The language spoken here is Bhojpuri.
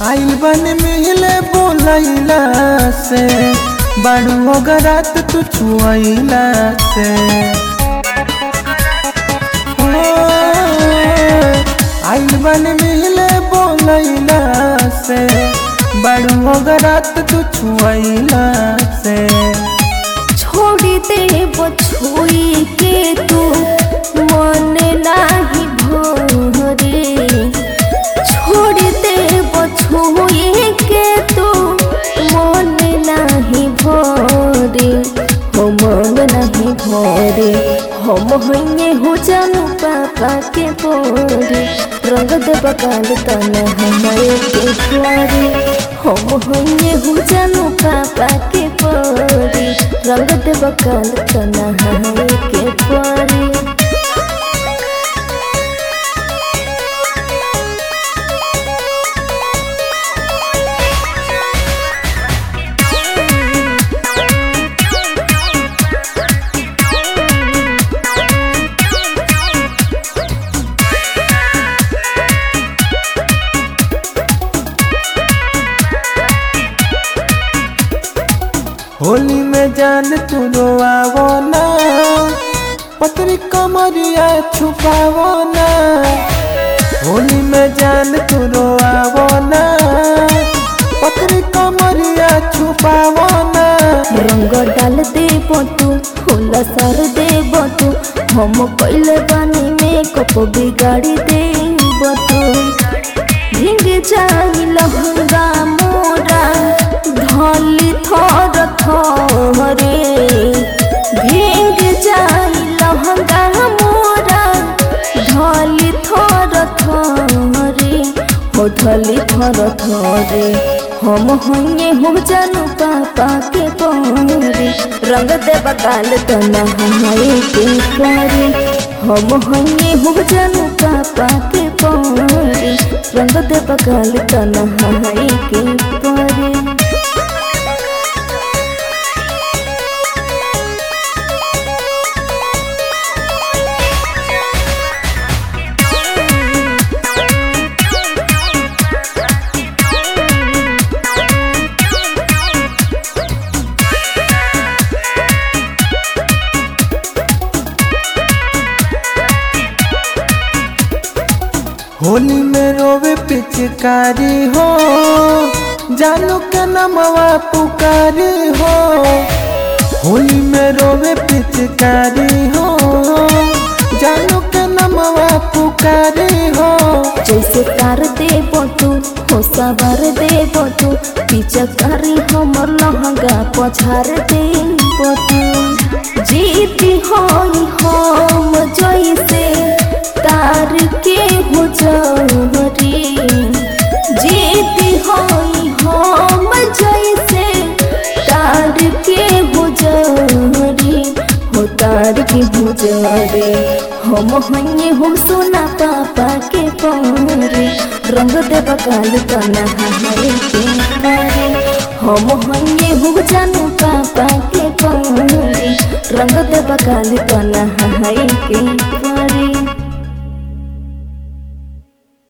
आइल बन मिले बोलैला से बड़ू गरात तू छुआइला से आइल बन मिले बोलैला से बड़ू गरात तू छुआइला से छोड़ी दे छुई के तू मन नाही भोरे छोड़ दे छुई के तू मन नाही भोरे हो मन नाही भोरे हम होंगे हो जानू पापा के पोरे रंग दे बकाल तना हमारे के प्यारे हम होंगे हो जानू पापा के पोरे रंग दे बकाल तना हमारे के प्यारे। होली में जान तू रोआवो ना पतरी कमरिया छुपावो ना होली में जान तू रोआवो ना पतरी कमरिया छुपावो ना रंग डाल दे बतू होला सर दे बतू हम पहले बानी में कप बिगाड़ी दे बतू भींग जाई लहंगा मोरा धली थर थरे भींग जाई लहंगा मोरा धली थर थरे हो धली थर थरे हम होंगे हो जानू पापा के पोरे रंग दे बकाल तना हमारे के प्यारे हम होंगे हो जानू पापा के पोरे रंग दे बकाल तना हमारे के प्यारे। होली में रोवे पिचकारी हो जानू के नमवा पुकारी हो होली में रोवे पिचकारी हो जानू के नमवा पुकारी हो जैसे तार दे बतू हो सवार दे बतू पिचकारी हमर लहंगा पछार दे बतू जीती होई हम जैसे तार के हो जहरी जीती होई हम जैसे तार के हो जहरी हो तार के हो जहरी हम होंगे हम सोना पापा के पोरे रंग दे बकाल तना हमारे के प्यारे हम होंगे हम जानू पापा के पोरे रंग दे बकाल तना हमारे के प्यारे।